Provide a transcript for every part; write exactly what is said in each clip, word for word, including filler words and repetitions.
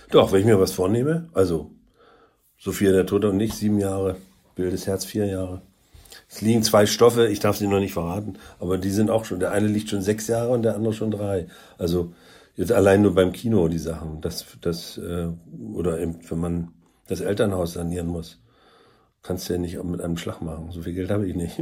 Doch, wenn ich mir was vornehme, also Sophia der Tote und ich, sieben Jahre, Wildes Herz, vier Jahre. Es liegen zwei Stoffe, ich darf sie noch nicht verraten, aber die sind auch schon, der eine liegt schon sechs Jahre und der andere schon drei. Also jetzt allein nur beim Kino die Sachen, das, das, äh, oder eben, wenn man das Elternhaus sanieren muss, kannst du ja nicht mit einem Schlag machen. So viel Geld habe ich nicht.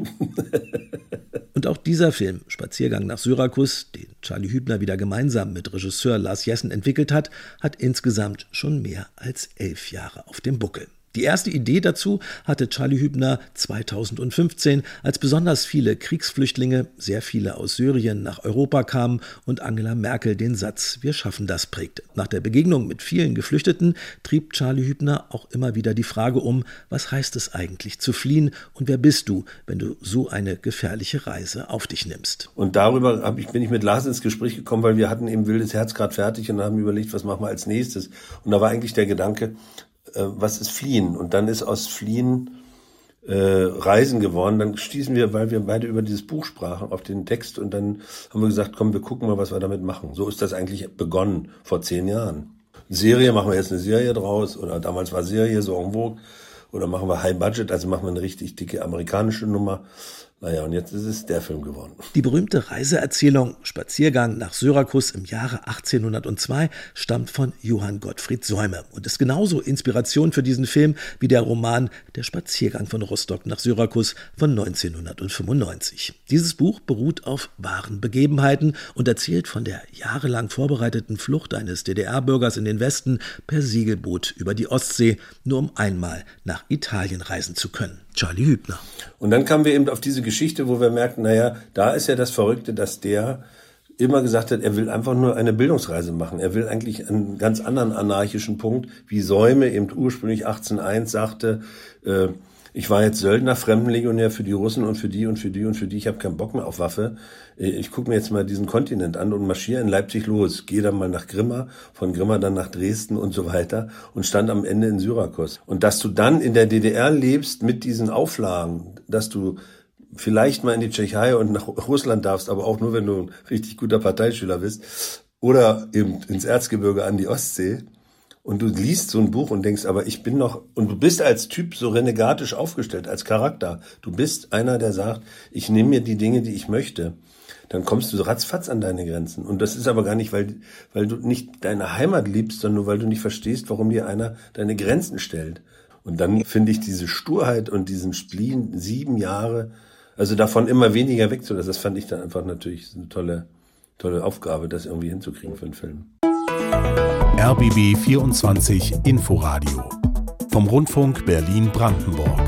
Und auch dieser Film, Spaziergang nach Syrakus, den Charlie Hübner wieder gemeinsam mit Regisseur Lars Jessen entwickelt hat, hat insgesamt schon mehr als elf Jahre auf dem Buckel. Die erste Idee dazu hatte Charlie Hübner zweitausendfünfzehn, als besonders viele Kriegsflüchtlinge, sehr viele aus Syrien, nach Europa kamen und Angela Merkel den Satz „Wir schaffen das" prägte. Nach der Begegnung mit vielen Geflüchteten trieb Charlie Hübner auch immer wieder die Frage um, was heißt es eigentlich zu fliehen und wer bist du, wenn du so eine gefährliche Reise auf dich nimmst? Und darüber hab ich, bin ich mit Lars ins Gespräch gekommen, weil wir hatten eben Wildes Herz gerade fertig und haben überlegt, was machen wir als nächstes. Und da war eigentlich der Gedanke, was ist Fliehen? Und dann ist aus Fliehen äh, Reisen geworden. Dann stießen wir, weil wir beide über dieses Buch sprachen, auf den Text und dann haben wir gesagt, komm, wir gucken mal, was wir damit machen. So ist das eigentlich begonnen, vor zehn Jahren. Serie, machen wir jetzt eine Serie draus oder damals war Serie so en vogue oder machen wir High Budget, also machen wir eine richtig dicke amerikanische Nummer. Naja, und jetzt ist es der Film geworden. Die berühmte Reiseerzählung Spaziergang nach Syrakus im Jahre achtzehnhundertzwei stammt von Johann Gottfried Säume und ist genauso Inspiration für diesen Film wie der Roman Der Spaziergang von Rostock nach Syrakus von neunzehnhundertfünfundneunzig. Dieses Buch beruht auf wahren Begebenheiten und erzählt von der jahrelang vorbereiteten Flucht eines D D R-Bürgers in den Westen per Segelboot über die Ostsee, nur um einmal nach Italien reisen zu können. Charlie Hübner. Und dann kamen wir eben auf diese Geschichte, wo wir merkten, naja, da ist ja das Verrückte, dass der immer gesagt hat, er will einfach nur eine Bildungsreise machen. Er will eigentlich einen ganz anderen anarchischen Punkt, wie Säume eben ursprünglich achtzehnhunderteins sagte, äh, ich war jetzt Söldner, Fremdenlegionär für die Russen und für die und für die und für die. Ich habe keinen Bock mehr auf Waffe. Ich gucke mir jetzt mal diesen Kontinent an und marschiere in Leipzig los. Gehe dann mal nach Grimma, von Grimma dann nach Dresden und so weiter und stand am Ende in Syrakus. Und dass du dann in der D D R lebst mit diesen Auflagen, dass du vielleicht mal in die Tschechei und nach Russland darfst, aber auch nur, wenn du ein richtig guter Parteischüler bist, oder eben ins Erzgebirge an die Ostsee. Und du liest so ein Buch und denkst, aber ich bin noch, und du bist als Typ so renegatisch aufgestellt, als Charakter. Du bist einer, der sagt, ich nehme mir die Dinge, die ich möchte. Dann kommst du ratzfatz an deine Grenzen. Und das ist aber gar nicht, weil, weil du nicht deine Heimat liebst, sondern nur, weil du nicht verstehst, warum dir einer deine Grenzen stellt. Und dann finde ich diese Sturheit und diesen Spleen, sieben Jahre, also davon immer weniger wegzulassen, das fand ich dann einfach natürlich eine tolle, tolle Aufgabe, das irgendwie hinzukriegen für einen Film. R B B vierundzwanzig Inforadio vom Rundfunk Berlin-Brandenburg.